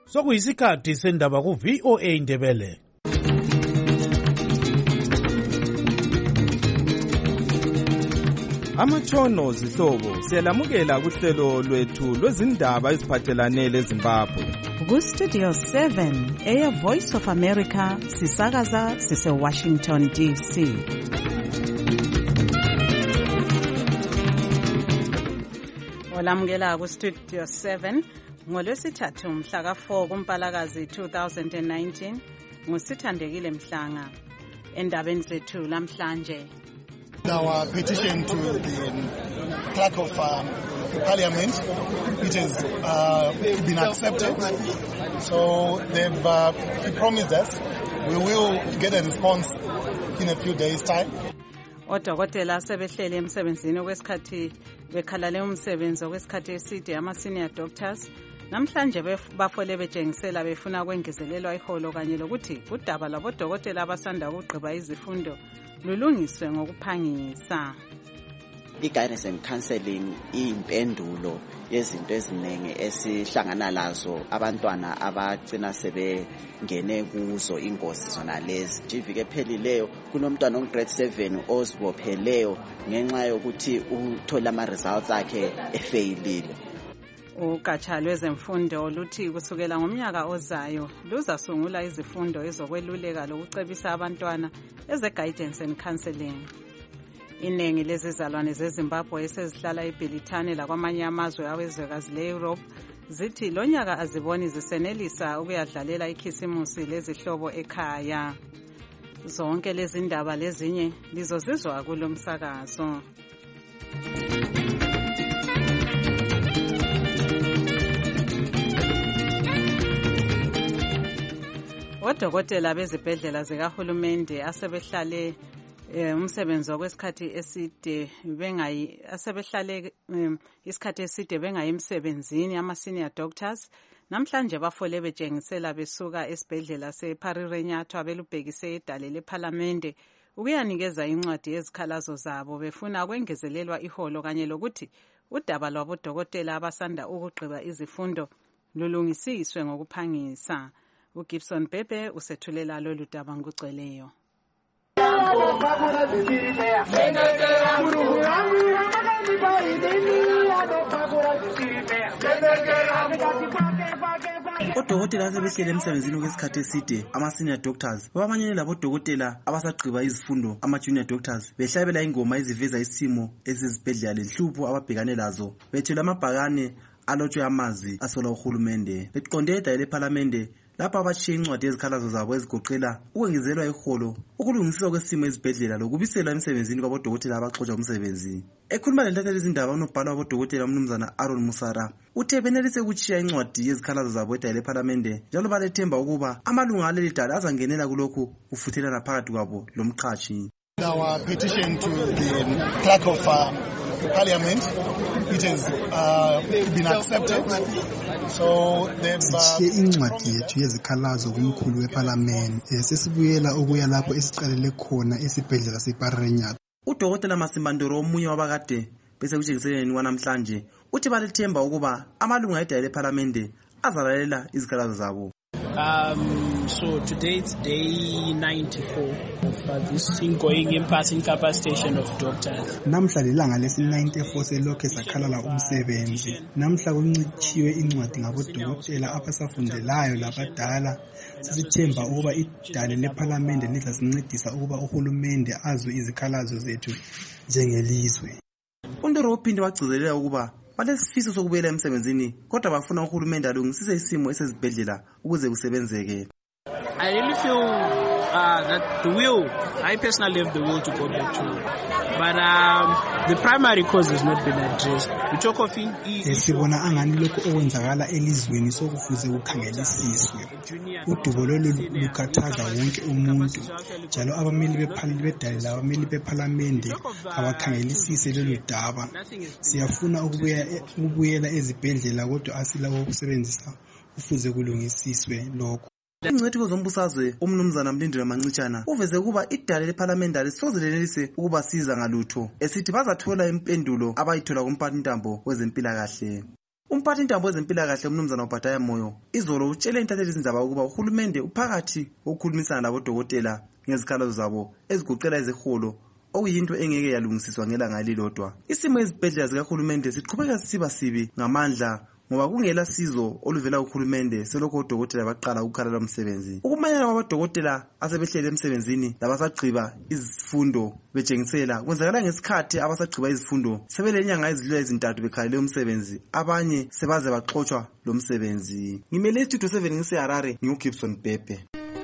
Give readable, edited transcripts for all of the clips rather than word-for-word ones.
Sokuyisikhathi sendaba ku-VOA Indebele. Amatshono zihlobo siyalamukela kuhlelo lwethu lwezindaba eziphathelane leZimbabwe. Ku-Studio 7 Air Voice of America sisakaza sise-Washington DC. Olamukela ku-Studio 7 ngolwesithathu mhla ka-4 kuMpalakazi 2019 nguSithandekile Mhlanga. Endabeni zethu lamhlanje. Our petition to the clerk of parliament, it has been accepted. So he promised us we will get a response in a few days' time. Odokotela sebehlele emsebenzini kwesikhathi bekhalale umsebenzi kwesikhathi eside ama-senior doctors namhlanje bafole betshengisela befuna kwengezelelwa iholo kanye lokuthi udaba lwabodokotela abasanda ukugqiba izifundo lulungiswe ngokuphangisa. I-guidance and counseling iyimpendulo yezinto eziningi esihlangana lazo abantwana abagcina sebengene kuzo ingozi zona lezi. Iviki ephelileyo kunomntwana onggrade 7 ozibopheleyo ngenxa yokuthi uthola ama-results akhe efeyilile. Ugatsha lwezemfundo luthi kusukela ngomnyaka ozayo luzasungula izifundo ezokweluleka lokucebisa abantwana eze-guidance and counseling. Iningi lezizalwane zeZimbabwe esezihlala eBelitane lakwamanye amazwe awezwekazi le-Europe zithi lo nyaka aziboni zisenelisa ukuyadlalela ikhisimusi lezihlobo ekhaya. Zonke lezi ndaba lezinye lizozizwa kulo msakazo. Odokotela bezibhedlela zikahulumende asebehlale umsebenzi okwesikhathi eside isikhathi eside bengayi emsebenzini ama-senior doctors namhlanje bafole betshengisela besuka esibhedlela seParirenyatho belubhekise edale lephalamende ukuyanikeza incwadi yezikhalazo zabo befuna kwengezelelwa iholo kanye lokuthi udaba lwabodokotela abasanda ukugqiba izifundo lulungisiswe ngokuphangisa. uGibson Bebe usethulela lolu daba ngokugcweleyo. Odokotela sebehlele emsebenzini kwesikhathi eside ama-senior doctors babamanyene labodokotela abasagqiba izifundo ama-junior doctors behlabela ingoma eziveza isimo esizibhedlela lenhlupho ababhekane lazo bethwele amabhakane alotshwe amazwi asola uhulumende beqonde edale lephalamende lapha abatshiye incwadi yezikhalazo zabo ezigoqela ukwengezelwa iholo ukulungiswa kwesimo ezibhedlela lokubiselwa emsebenzini kwabodokotela abaxotshwa umsebenzi. Ekhuluma lentatheli izindaba unobhala wabodokotela umnumzana Aaron Musara uthe benelise ukutshiya incwadi yezikhalazo zabo edale lephalamende njalo balethemba ukuba amalunga aleli dala azangenela kulokhu kufuthelana phakathi kwabo lomqhatshi. Our petition to the clerk of parliament, it has been accepted. So sitshiye incwadi yethu yezikhalazo kumkhulu weparlamente sesibuyela ukuya lapho esiqalele khona esibhedlela seParirenyatho. Udokotela Masimbandoro omunye wabakade bese kutshengiseleni kwanamhlanje uthi balethemba ukuba amalunga edale lephalamende azalalela izikhalazo zabo. So today it's day 94 of this ongoing impasse incapacitation of doctors. Namhla lilanga lesi-94 selokhe sakhalala umsebenzi. Namhla kuncitshiwe incwadi ngabodokotela abasafundelayo labadala. Sisithemba ukuba idale lephalamende lizasincedisa ukuba uhulumende azwe izikhalazo zethu njengelizwe. Undoro uphinde wagcizelela ukuba balesifiso sokubuyela emsebenzini kodwa bafuna uhulumende alungisise isimo esezibhedlela ukuze kusebenzeke. I really feel that I personally have the will to go back to work. But the primary cause has not been addressed. We talk of sibona angani lokho okwenzakala elizweni sokufuze ukhangelisiswe. Udubo lolu lukhathaza wonke umuntu. Njalo abameli bedale labameli bephalamende abakhangelisise lolu daba. Siyafuna ukubuyela ezibhedlela kodwa asila wokusebenzisa kufuze kulungisiswe lokho. Ingcitho zombusazwe umnumzana Mlindela Mancitshana uveze kuba idale lephalamende lisozelelise ukubasiza ngalutho esithi bazathola impendulo abayithola kumphathintambo wezempilakahle. Umphathi intambo ezempilakahle umnumzana uBhataya Moyo izolo utshele intatheli izindaba ukuba uhulumende uphakathi ukukhulumisana labodokotela ngezikhalazo zabo ezigoqela ezeholo okuyinto engeke yalungisiswa ngelanga elilodwa. Isimo ezibhedlela zikahulumende siqhubeka sisiba sibi ngamandla ngoba kungela sizo oluvela kuhulumende selokho odokotela baqala ukukhala umsebenzi. Ukumanyana kwabodokotela asebehlele emsebenzini labasagqiba izifundo betshengisela kwenzakala ngesikhathi abasagqiba izifundo sebelenyanga ezidlula ezintathu bekhalele umsebenzi, abanye sebaze baxoxwa lo msebenzi. Ngimele istudio 7 ngiseHarare, ngiuGibson Bhebhe.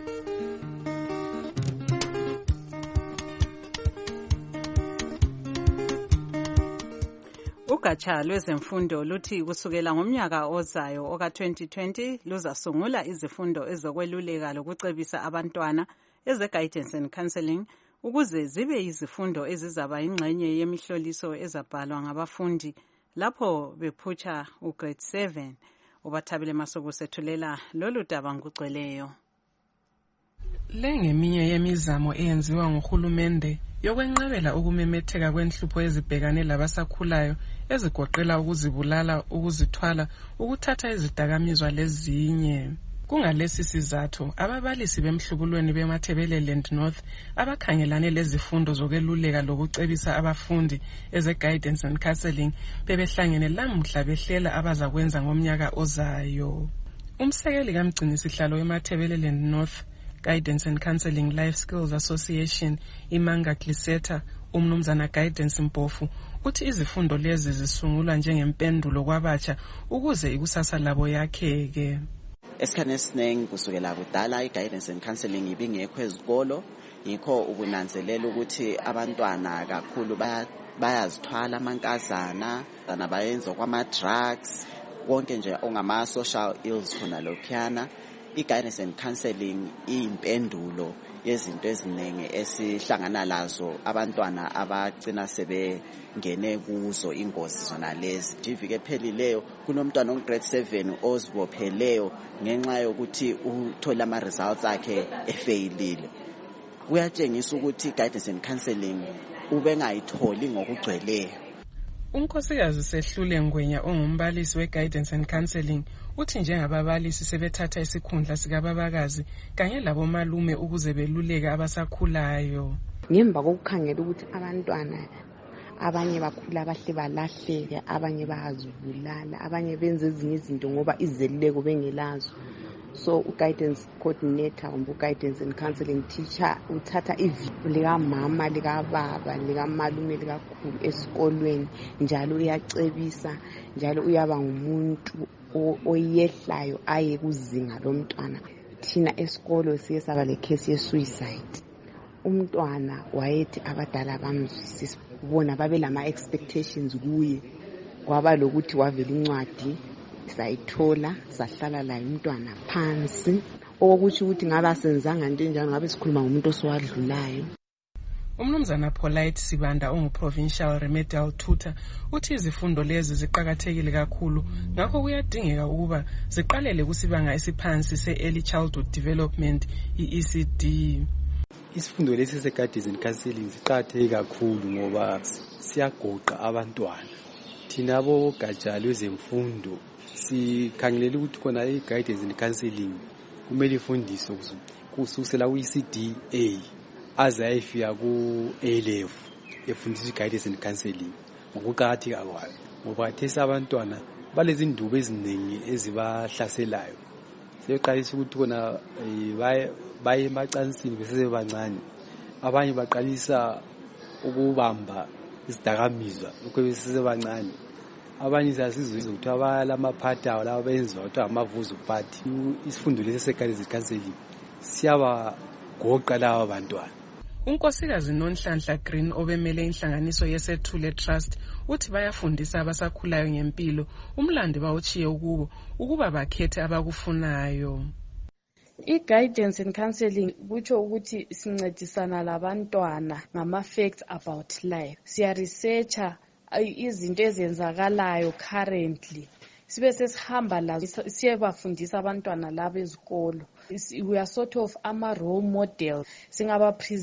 Ugatsha lwezemfundo luthi kusukela ngomnyaka ozayo oka-2020 luzasungula izifundo ezokweluleka lokucebisa abantwana eze-guidance and counseling ukuze zibe yizifundo ezizaba yingxenye yemihloliso ezabhalwa ngabafundi lapho bephutsha ugrade 7. UBathabile Masuku sethulela lolu daba ngugcweleyo. Le ngeminye yemizamo eyenziwa nguhulumende yokwenqabela ukumemetheka kwenhlupho ezibhekane labasakhulayo ezigoqela ukuzibulala, ukuzithwala, ukuthatha izidakamizwa lezinye. Kungalesi sizathu ababalisi bemhlubulweni beMathebeleland North abakhangelane lezifundo zokweluleka lokucebisa abafundi eze-guidance and counseling bebehlangene lamuhla behlela abazakwenza ngomnyaka ozayo. Umsekeli kamgcinisihlalo weMathebeleland North Guidance and Counseling Life Skills Association Imanga Gliseta umnumzana Guidance Mpofu uthi izifundo lezi zisungulwa njengempendulo kwabatsha ukuze ikusasa labo yakheke. Esikhane esiningi kusukela kudala i-guidance and counseling ibingekho ezikolo, yikho ukunanzelela ukuthi abantwana kakhulu bayazithwala amankazana bayenza kwama-drugs konke nje ongama-social ills khona lokhuyana. I-guidance and counseling iyimpendulo yezinto eziningi esihlangana lazo abantwana abagcina sebengene kuzo ingozi zona lezi. Iviki ephelileyo kunomntwana ograde 7 ozibopheleyo ngenxa yokuthi uthola ama-results akhe efeyilile. Kuyatshengisa ukuthi i-guidance and counseling ubengayitholi ngokugcweleyo. Unkosikazi Sehlule Ngwenya ongumbalisi we-guidance and counseling uthi njengababalisi sebethatha isikhundla sikababakazi kanye labomalume ukuze beluleke abasakhulayo. Ngemva kokukhangela ukuthi abantwana abanye bakhula bahle balahleke, abanye bayazibulala, abanye benze ezinye izinto ngoba izeluleko bengelazo. So u-guidance coordinator kumbe u-guidance and counseling teacher uthatha iviko likamama, likababa, likamalume, likakhulu esikolweni, njalo uyacebisa, njalo uyaba ngumuntu oyehlayo aye kuzinga lomntwana. Thina esikolo siye saba le case ye-suicide. Umntwana wayethi abadala bamzwisisa, bona babelama expectations kuye, kwaba lokuthi wavela incwadi sayithola sahlala layo umntwana phansi, okuthi ukuthi ngabe senzanga into enjalo, ngabe sikhuluma ngomuntu oswadlulayo. Umnumzana Polite Sibanda ongu-provincial remedial tutor uthi izifundo lezi ziqakathekile kakhulu, ngakho kuyadingeka ukuba ziqalele kusibanga esiphansi se-early childhood development i-ECD. Isifundo lesi se-guidance and counseling siqakatheke kakhulu ngoba siyagoqa abantwana. Thina abogatsha lwezemfundo sikhangelela ukuthi khona i-guidance and counseling kumele ifundiswe kusukela ku-ECD A aze ayefika ku-A level efundiswa i-guidance and counseling ngokuqakatheka kwayo, ngoba khathesi abantwana balezindubo eziningi ezibahlaselayo. Sebeqalisa ukuthi khona baye emacansini besesebancane, abanye baqalisa ukubamba izidakamizwa lokho besesebancane, abanye sasizwe ukuthi abalamaphatha laba benziwa ukuthi amavuzo party. Isifundo lesi se-guidance and counseling siyabagoqa laba bantwana. Unkosikazi Nonhlanhla Green obemele inhlanganiso yeSethule Trust uthi bayafundisa abasakhulayo ngempilo, umlando bawuchiye kubo ukuba bakhethe abakufunayo. I-guidance and counseling kutsho ukuthi sincedisana labantwana ngama-facts about life. Siya-researcha izinto ezenzakalayo currently, sibe sesihamba lazo siyebafundisa abantwana labo ezikolo. We are sort of ama-role model.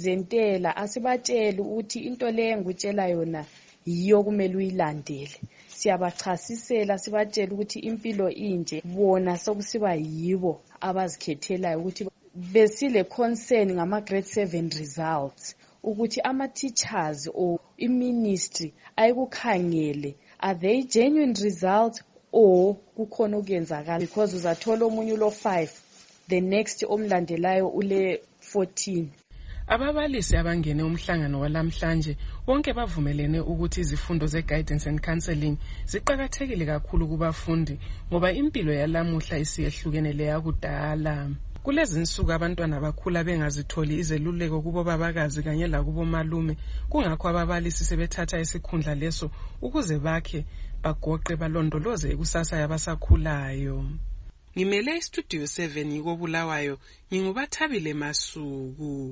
Singabapresentela, asibatsheli ukuthi into le engutshela yona yiyo kumele uyilandele. siyabachasisela sibatshela ukuthi impilo inje, bona sokusiba yibo abazikhethelayo ukuthi besile concern ngama grade 7 results, ukuthi ama-teachers or i-ministry ayikukhangele are they genuine results or kukhona okuyenzakala, because uzathola omunye ulo 5 the next omlandelayo ule 14. Ababalisi abangene umhlangano walamhlanje bonke bavumelene ukuthi izifundo ze-guidance and counseling ziqakathekile kakhulu kubafundi ngoba impilo yalamuhla isiyehlukene leyakudala. Kulezi nsuku abantwana bakhula bengazitholi izeluleko kubo babakazi kanye lakubo malume, kungakho ababalisi sebethatha isikhundla leso ukuze bakhe bagoqe balondoloze ikusasa yabasakhulayo. Ngimele istudio 7 yiko Bulawayo, ngingubathabile Masuku.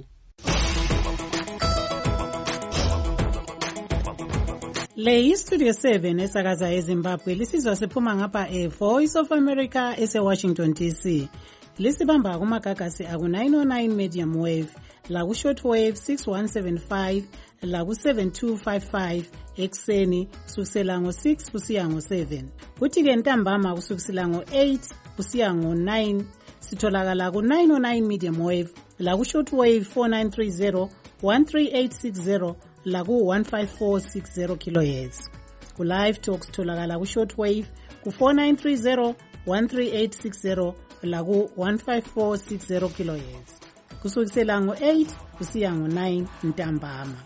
Le Studio 7 esakaza eZimbabwe lisizwa siphuma ngapha Voice of America ese-Washington DC. Lisibamba kumagagasi aku 909 medium wave, laku short wave 6175, laku 7255 ekseni kusukela ngo-6 kusiya ngo-7. Kuthi ke ntambama kusukela ngo-8 kusiya ngo-9 sitholakala ku 909 medium wave, laku short wave 4930, 13860, laku 15460 kHz. Ku live talk sitholakala ku short wave ku 4930, 13860, laku 15460 kHz. Kusukela ngo-8 kusiya ngo-9 ntambama.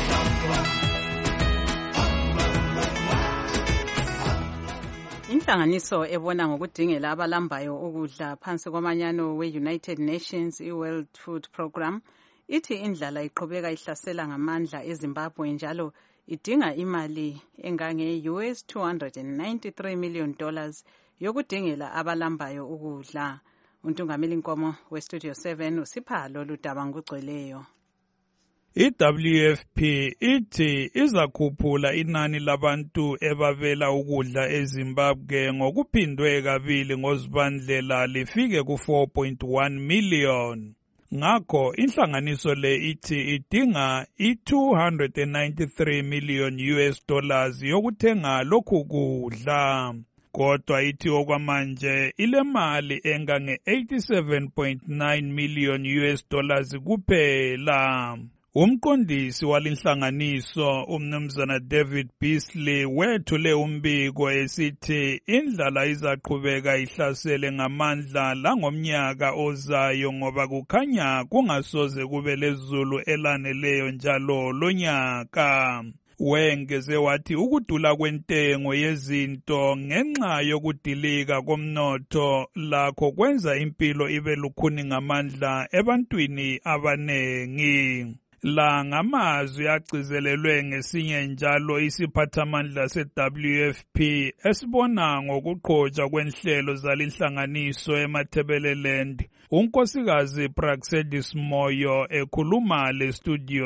Inhlanganiso ebona ngokudingela abalambayo ukudla phansi kwamanyano we-United Nations i-World Food Program ithi indlala iqhubeka ihlasela ngamandla eZimbabwe njalo idinga imali engange US $293 million yokudingela abalambayo ukudla. Untungameli Nkomo weStudio 7 usipha lolu daba ngokugcweleyo. I-WFP ithi izakhuphula inani labantu ebabela ukudla eZimbabwe ngokuphindwe kabili ngozibandlela lifike ku 4.1 million. Ngakho inhlanganiso le ithi idinga i-$293 million yokuthenga lokhu kudla. Kodwa ithi okwamanje ile mali engange 87.9 million kuphela. Umqondisi walinhlanganiso umnumzana David Beasley wethule umbiko esithi indlala izaqhubeka ihlasele ngamandla langomnyaka ozayo ngoba kukhanya kungasoze kube lezulu elaneleyo njalo lonyaka. Wengeze wathi ukudula kwentengo yezinto ngenxa yokudilika komnotho lakho kwenza impilo ibe lukhuni ngamandla ebantwini abanengi. La ngamazwi agcizelelwe ngesinye njalo isiphathamandla se-WFP esibona ngokuqhotshwa kwenhlelo zalinhlanganiso eMatabeleland. Unkosikazi Praxedis Moyo ekhuluma leStudio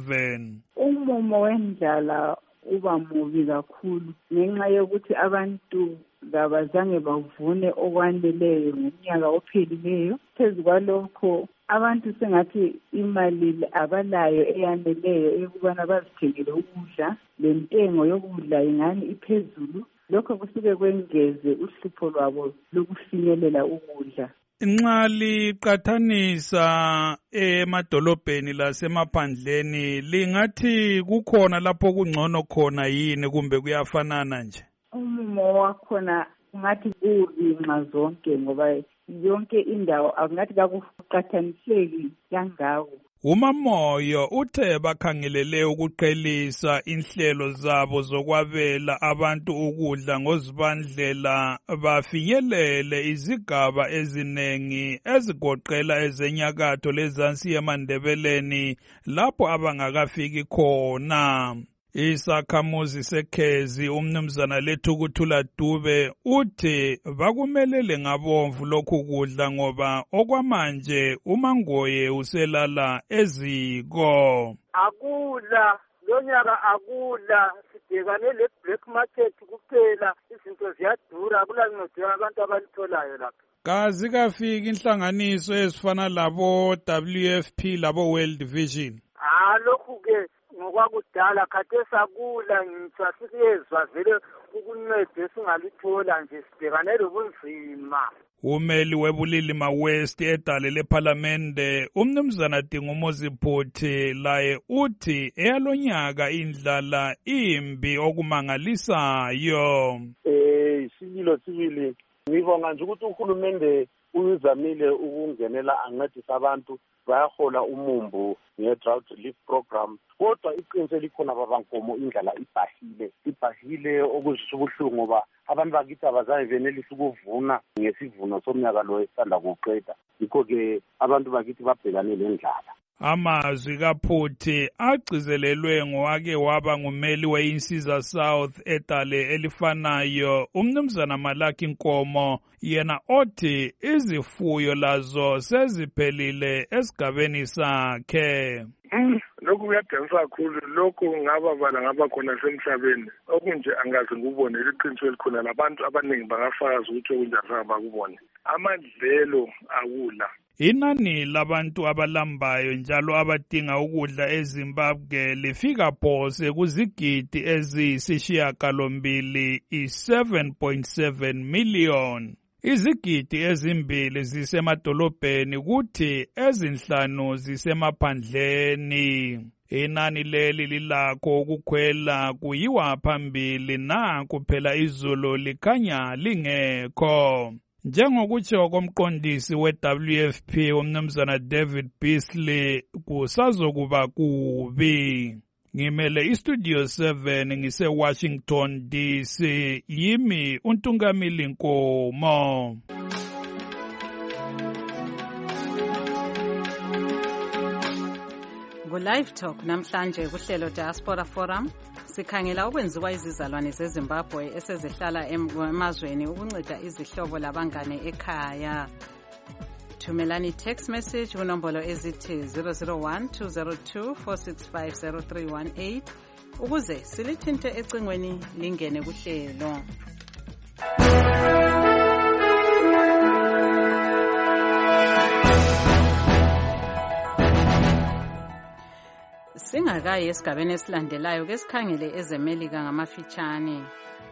7. Umumo wendlala uba mubi kakhulu ngenxa yokuthi abantu kabazange bavune okwaneleyo ngomnyaka ophelileyo. Phezu kwalokho abantu sengathi imali abalayo eyaneleyo eyokubana bazithengele ukudla, lentengo yokudla ingani iphezulu. Lokho kusuke kwengeze uhlupho lwabo lokufinyelela ukudla. Nxa liqathanisa emadolobheni lasemaphandleni lingathi kukhona lapho kungcono khona yini kumbe kuyafanana nje? Umumo wakhona ngathi kuzinxa zonke ngoba yonke indawo akungathi kakuqathaniseki kangako. uMamoyo uthe bakhangelele ukuqhelisa inhlelo zabo zokwabela abantu ukudla ngozibandlela bafinyelele izigaba ezinengi ezigoqela ezenyakatho lezansi yemandebeleni lapho abangakafiki khona. Isakhamuzi seKhezi umnumzana Lethukuthula Dube uthi bakumelele ngabomvu lokhu kudla ngoba okwamanje uMangoye uselala eziko. Akudla lonyaka akudla sibhekane le-black market kuphela, izinto ziyadura akulanqedwe abantu abalitholayo lapha. Kazi kafika inhlanganiso ezifana labo WFP labo World Vision. Lokhu ke ngokwakudala khathesi akula ngitsho asikuyezwa vele ukuncede singalithola nje sibhekane lobunzima. Umeli webulilima West edale lephalamende umnumzana Dingumozi Phuthi laye uthi eyalonyaka indlala imbi okumangalisayo. Sibili ngibonga nje ukuthi uhulumende uyizamile ukungenela ancedisa abantu bayahola umumbu nge-drought relief program, kodwa iqiniso elikhona babankomo indlala ibhahile okuzwisa ubuhlungu ngoba abantu bakithi abazayi benelisa ukuvuna ngesivuno somnyaka lo esanda kuqeda, yikho-ke abantu bakithi babhekane lendlala. Amazwi kaPhuthi agcizelelwe ngowake waba ngumeli we-Insiza South edale elifanayo umnumzana Malaki Nkomo, yena othi izifuyo lazo seziphelile esigabeni sakhe. Lokhu kuyadinisa kakhulu, lokhu ngaba khona semhlabeni okunje angaze ngubone iqiniso elikhona, labantu abaningi bangafakaza ukuthi okunjani bakubone. Amadlelo akula. Inani labantu abalambayo njalo abadinga ukudla eZimbabwe lifika phose kuzigidi eziyisishiyagalombili, 7.7 million. Izigidi ezimbili zisemadolobheni kuthi ezinhlanu zisemaphandleni. Inani leli lilakho ukukhwela kuyiwa phambili na kuphela izulu likhanya lingekho. Njengokutsho komqondisi we-WFP umnumzana David Beasley, kusazokuba kubi. Ngimele iStudio 7 ngise-Washington DC, yimi uNtungamili Nkomo. Ku-Live Talk namhlanje kuhlelo Diaspora Forum sikhangela okwenziwa izizalwane zeZimbabwe esezihlala emazweni ukunceda izihlobo labangane ekhaya. Thumelani text message kunombolo ezithi 001-202-465-0318 ukuze silithinte ecingweni lingene kuhlelo. Singakayi esigabeni esilandelayo ke sikhangele ezemelika ngamafitshane.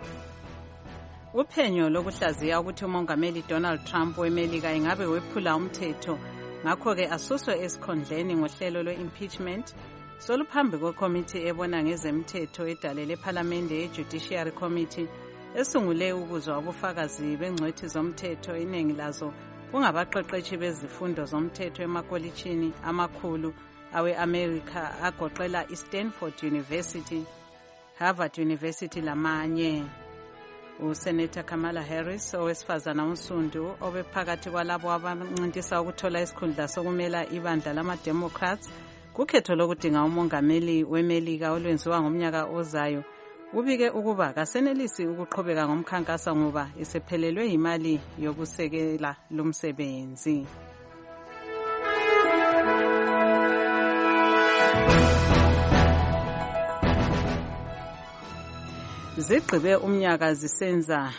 Uphenyo lokuhlaziya ukuthi umongameli Donald Trump wemelika ingabe wephula umthetho ngakho ke asuswe esikhondleni ngohlelo lwe-impeachment soluphambi kwekomiti ebona ngezemthetho edale lephalamende ye-Judiciary Committee esungule ukuzwa ubufakazi bengcwethi zomthetho iningi lazo kungabaqeqeshi bezifundo zomthetho emakolitshini amakhulu awe-America agoqela iStanford University, Harvard University lamanye. USenator Kamala Harris owesifazana unsundu obephakathi kwalabo abancintisa ukuthola isikhundla sokumela ibandla lama-Democrats kukhetho lokudinga umongameli wemelika olwenziwa ngomnyaka ozayo, ubike ukuba kasenelisi ukuqhubeka ngomkhankaso ngoba esephelelwe imali yokusekela lumsebenzi. Zigqibe umnyaka zisenza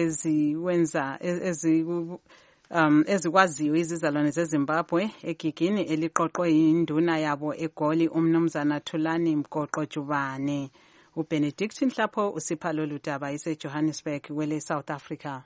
ezikwaziyo izizalwane zeZimbabwe egigini eliqoqwe yinduna yabo eGoli umnumzana Thulani Mgoqo Jubane. uBenedict Nhlapho usipha lolu daba eseJohannesburg kwele South Africa.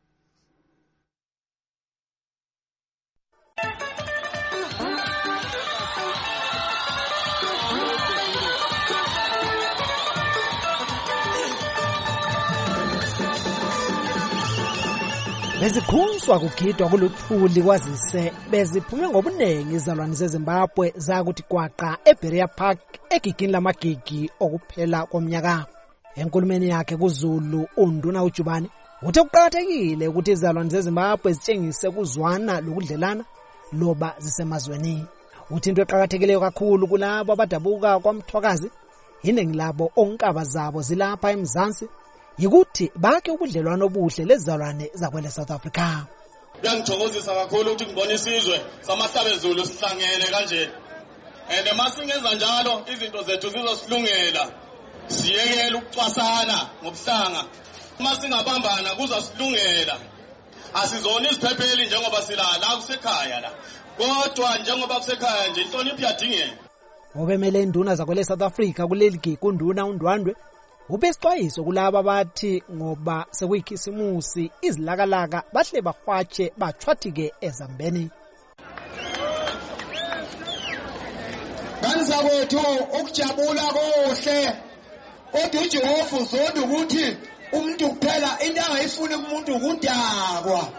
Bezikhunzwa kugidwa kuluthuli kwazise beziphume ngobuningi izalwane zeZimbabwe zakuthi gwaqa eBerea Park egigini lamagigi okuphela komnyaka. Enkulumeni yakhe kuZulu uNduna uJubane uthe kuqakathekile ukuthi izalwane zeZimbabwe zitshengise kuzwana lokudlelana loba zisemazweni. Uthi into eqakathekileyo kakhulu kulabo abadabuka kwamthwakazi iningi labo onkaba zabo zilapha eMzansi yikuthi bakhe ubudlelwano obuhle lezizalwane zakwele South Africa. Kuyangithokozisa kakhulu ukuthi ngibone isizwe samahlabezulu sihlangene kanje. Masingenza njalo izinto zethu zizosilungela. Siyekele ukucwasana ngobuhlanga. Masingabambana kuzasilungela. Asizona iziphepheli njengoba silala kusekhaya la. Kodwa njengoba kusekhaya nje inhlonipho iyadingeka. obemele induna zakwele South Africa kuleli gigi unduna uNdwandwe ubesixwayiso kulabo abathi ngoba sekuyikhisimusi izilakalaka bahle bahwatshe bachwathike ezambeni. Banzakwethu ukujabula kuhle kodwa uJehova uzonda ukuthi umuntu kuphela into angayifuni kumuntu ukudakwa.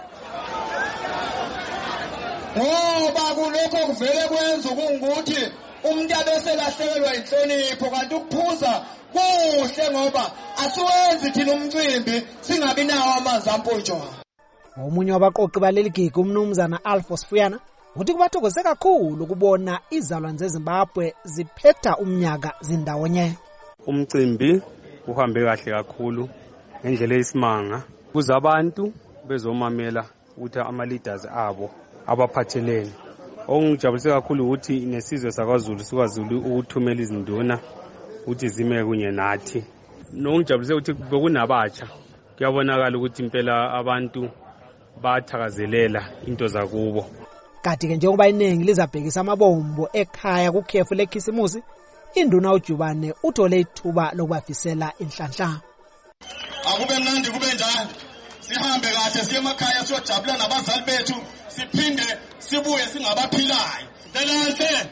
Ngoba kulokho kuvele kwenza ukuthi umuntu abese lahlekelwa inhlonipho kanti ukuphuza kuhle ngoba asiwenzi thina umcimbi singabi nawo amanzi ampontshwa. Omunye wabaqoqi baleli gigi umnumzana Alphonse Fuyana uthi kubathokoze kakhulu ukubona izalwane zeZimbabwe ziphetha umnyaka zindawonye. Umcimbi uhambe kahle kakhulu ngendlela eyisimanga kuze abantu bezomamela ukuthi ama-leaders abo abaphathelene. Okungijabulise kakhulu ukuthi nesizwe sakwaZulu sikwazulu ukuthumela izinduna ukuthi zime kunye nathi. Nokungijabulise ukuthi bekunabatsha kuyabonakala ukuthi impela abantu bathakazelela into zakubo. Kanti-ke njengoba iningi lizabhekisa amabombo ekhaya kukhefu lekhisimusi, induna uJubane uthole ithuba lokubafisela inhlanhla. Akube mnandi kube njalo. Sihambe kahle siye emakhaya siyojabula nabazali bethu siphinde sibuye singabaphilayo. Ndelanhle.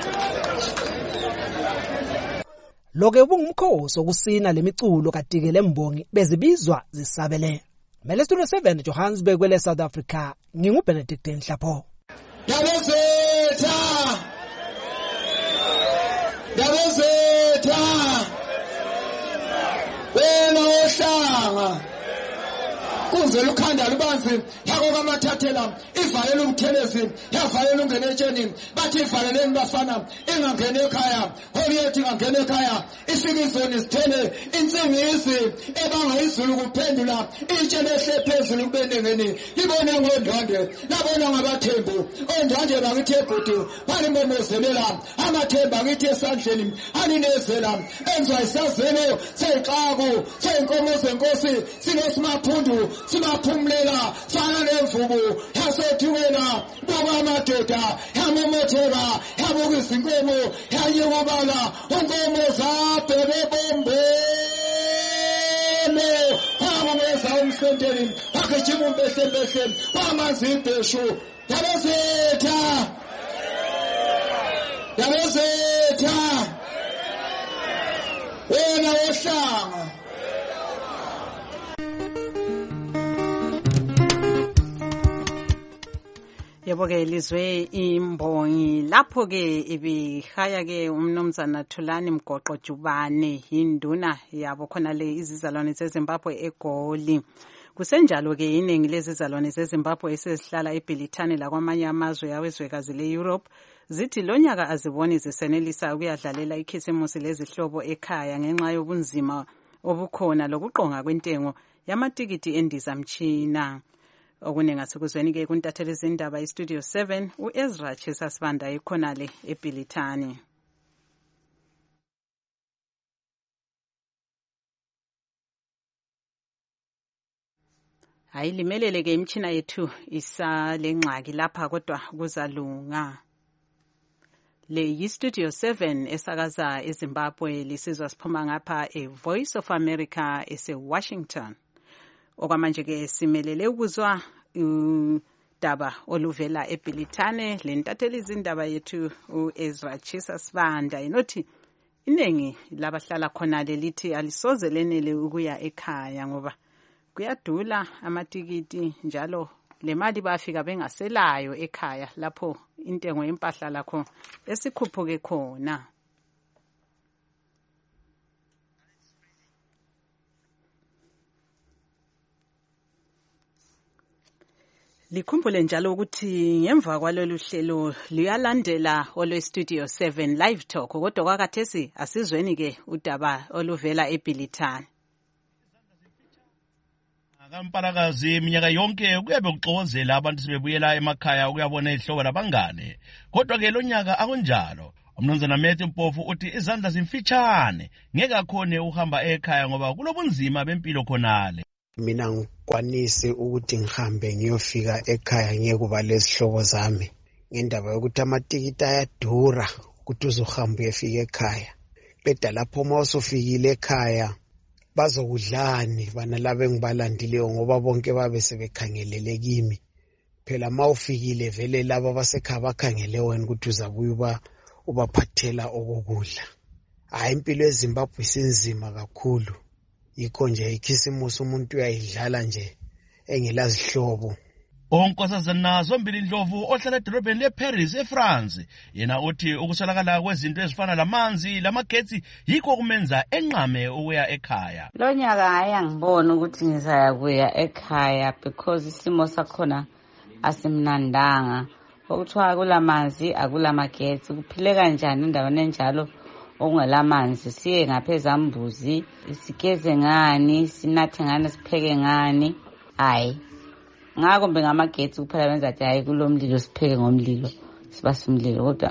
Lokho ubungumkhosi okusina lemiculo kadike lembongi bezibizwa zisabele. Mele Studio 7 Johannesburg kwele South Africa. NginguBenedict Nhlapho. Yabezetha. Yabezetha. Wena ohlanga. Kuzela ukhanda lubanzi yako kamathathela ivalele umthelezi yavalele ungene etsheni bathi ivaleleni bafana ingangene ekhaya hoyethi ingangene ekhaya ifike izoni sithele insingisi ebanga izulu kuphendula itshele ehle phezulu kubenengeni ibone ngondwande labona ngabathembu ondwande bakithi egudu balimbomezelela amathemba kithi esandleni aninezela enzwa isazelo seyixako seyinkomo zenkosi sinesimaphundu simaphumulela fana nemvubu yasethukela buka amadoda yamomotheka yabuka izinkomo yayekubala unkomo zabhebe bombele wameza umsenteni wakejima umbehlembehle wamazibheshu yabezetha wena ohlanga. Yebo-ke lizwe imbongi lapho-ke ibihaya-ke umnumzana Thulani Mgoqo Jubane induna yabo khona le izizalwane zeZimbabwe eGoli. Kusenjalo-ke iningi lezizalwane zeZimbabwe esezihlala eBhilithani lakwamanye amazwe awezwekazi le-Europe zithi lo nyaka aziboni zisenelisa ukuyadlalela ikhisimusi lezihlobo ekhaya ngenxa yobunzima obukhona lokuqonga kwentengo yamatikiti endizamtshina. Okuningi asikuzweni-ke kuntatheli zindaba iStudio 7 uEzra Chisasibanda ikhonale eBhilithani. Hayi limelele-ke imtshina yethu isalengxaki lapha kodwa kuzalunga. Le yiStudio 7 esakaza eZimbabwe lisizwa siphuma ngapha eVoice of America eseWashington. Okwamanje-ke simelele ukuzwa udaba oluvela eBhilithane lentatheli izindaba yethu uEzra Chisasibanda inothi iningi labahlala khona lelithi alisoze lenele ukuya ekhaya ngoba kuyadula amatikiti njalo le mali bafika bengaselayo ekhaya lapho intengo yempahla lakho esikhuphuke khona. Likhumbule njalo ukuthi ngemva kwalolu hlelo liyalandela olweStudio 7 Live Talk kodwa kwakathesi asizweni-ke udaba oluvela eBhilithani. Akamparakazi iminyaka yonke kuyabe kuxokozela abantu sebebuyela emakhaya ukuyabona izihlobo labangane. Kodwa ke lo nyaka akunjalo. Umnumzana Matthew Mpofu uthi izandla zimfitshane ngeke akhone uhamba ekhaya ngoba kulobunzima bempilo khonale. Mina ngikwanise ukuthi ngihambe ngiyofika ekhaya ngiyekuba lezihlobo zami ngendaba yokuthi amatikiti ayadura ukuthi uzohamba uyefika ekhaya. Qeda lapho uma usufikile ekhaya bazokudlani bana laba engibalandileyo ngoba bonke babe sebekhangelele kimi. Phela ma ufikile vele laba basekhaya bakhangele wena ukuthi uzabuya ubaphathela okokudla. Hayi impilo eZimbabwe isinzima kakhulu. Yikho nje ikhisimusi umuntu uyayidlala nje engelazihlobo. Onkosazana Zombili Ndlovu ohlala edolobheni leParis eFrance yena uthi ukuswelakala kwezinto ezifana lamanzi lamagetsi yikho kumenza enqame ukuya ekhaya. Lo nyaka hayi angibona ukuthi ngizaya kuya ekhaya because isimo sakhona asimnandanga. Okuthiwa akulamanzi akulamagetsi kuphile kanjani endaweni enjalo okungelamanzi? Siye ngaphezambuzi sigeze ngani, sinathe ngani, sipheke ngani? Hayi ngakho ngamagetsi kuphela benza ukuthi hayi kulomlilo sipheke ngomlilo sibasa umlilo, kodwa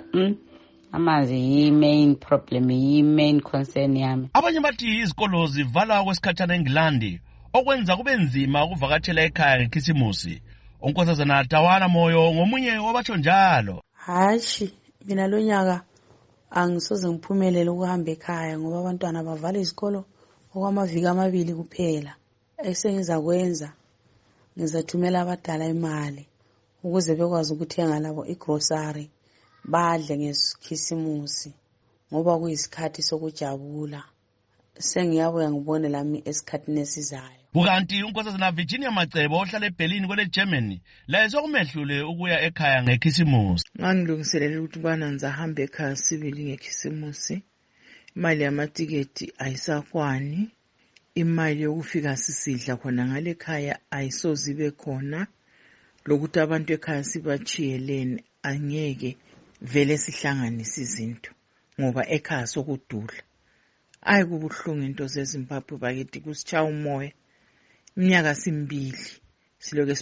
amanzi yi-main problem, yi-main concern yami. Abanye bathi izikolo zivala kwesikhathana eNgilandi okwenza kube nzima ukuvakatshela ekhaya ngekhisimusi. Onkosazana Tawana Moyo ngomunye wabatsho njalo. Hayi mina lo nyaka angisoze ngiphumelele ukuhamba ekhaya ngoba abantwana bavala izikolo okwamaviki amabili kuphela. Esengiza kwenza ngizathumela abadala imali ukuze bekwazi ukuthenga labo igrocery badle ngekhisimusi ngoba kuyisikhathi sokujabula. Sengiyabuya ngibone lami esikhathini esizayo. Ukanti unkosazana Virginia Macebo ohlala eBerlin kwele Germany laye sokumehlule ukuya ekhaya ngekhisimusi. Ngangilungiselela ukuthi bana ngizahambe ekhaya sibili ngekhisimusi. Imali yamatiketi ayisakwani. Imali yokufika sisidla khona ngale ekhaya ayisoze ibe khona. Lokuthi abantu ekhaya sibachiyelene angeke vele sihlanganise izinto ngoba ekhaya sokudula. Ayi kubuhlungu into zeZimbabwe bakithi kusitsha umoya. Iminyaka simbili siloke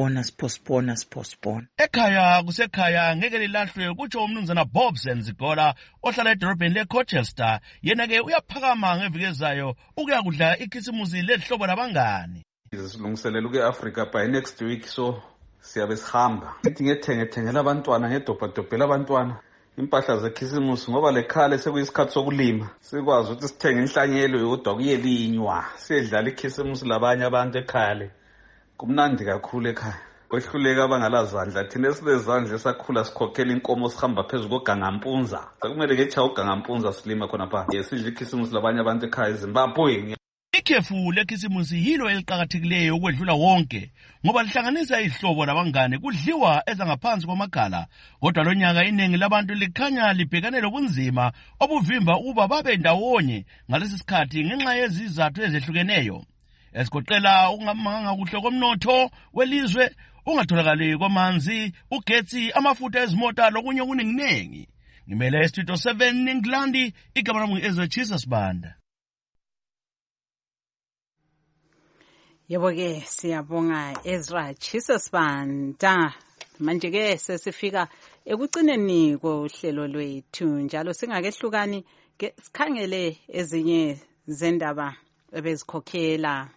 siphostpone. Ekhaya kusekhaya ngeke lilahlwe kutsho umnumzana Bob Senzigola ohlala edolobheni leCorchester. Yena ke uyaphakama ngeviki ezayo ukuya kudla ikhisimusi lehlobo labangani. Silungiselela uke-Africa by next week, so siyabe sihamba. Sithi ngethengela abantwana ngedobhadobhela abantwana impahla zekhisimusi ngoba lekhale sekuyisikhathi sokulima. Sikwazi ukuthi sithenge inhlanyelo yodwa kuyelinywa. Sidlala ikhisimusi labanye abantu ekhaya. Kumnandi kakhulu ekhaya. Kwehluleka abangalazandla thina esilezandla esakhula sikhokhela inkomo sihamba phezulu kogangampunza. Sekumele ngechaya ugangampunza silima khona pha. Sidla ikhisimusi labanye abantu ekhaya eZimbabwe. Ikhefu lekhisimusi yilo eliqhakathekileyo ukwedlula wonke ngoba lihlanganisa izihlobo labangane kudliwa ezangaphansi kwamagala. Kodwa lo nyaka iningi labantu likhanya libhekane lobunzima obuvimba ukuba babe ndawonye ngalesi sikhathi ngenxa yezizathu ezehlukeneyo esigoqela ukungamanga kuhle komnotho welizwe, ungatholakali kwamanzi, ugetsi, amafutha ezimota lokunye okuningi. Ngimele Studio 7 eNgilandi, igama lami Ezra Chisasbanda. Yebo ke siyabonga Ezra Chisasbanda. Manje ke sesifika ekucineni kohlelo lwethu njalo singakehlukani ke sikhangele ezinye zendaba ebezikhokhela.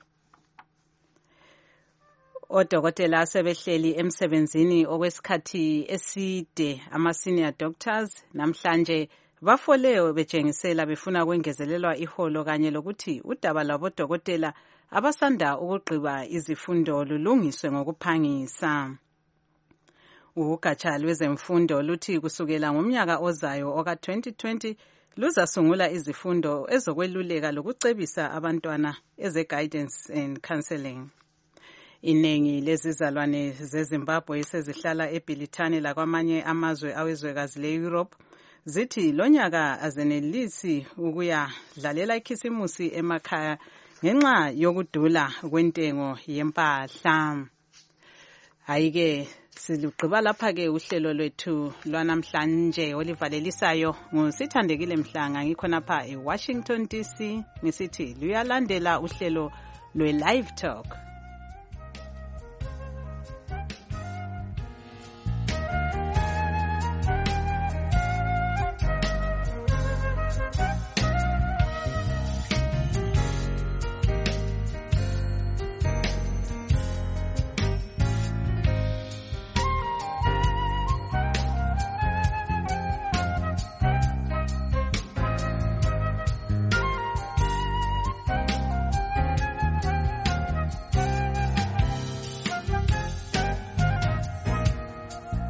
Odokotela sebehleli emsebenzini okwesikhathi eside, ama-senior doctors namhlanje bafoleyo betshengisela befuna ukwengezelelwa iholo kanye lokuthi udaba lwabodokotela abasanda ukugqiba izifundo lulungiswe ngokuphangisa. Ugatsha lwezemfundo luthi kusukela ngomnyaka ozayo oka-2020 luzasungula izifundo ezokweluleka lokucebisa abantwana eze-guidance and counseling. Iningi lezizalwane zeZimbabwe sezihlala eBilitane lakwamanye amazwe awezwekazi le-Europe zithi lonyaka azenelisi ukuya dlalela ikhisimusi emakhaya ngenxa yokudula kwentengo yempahla. Hayi-ke silugqiba lapha-ke uhlelo lwethu lwanamhlanje olivalelisayo nguSithandekile Mhlanga ngikhonapha eWashington DC ngisithi luyalandela uhlelo lwe-Live Talk.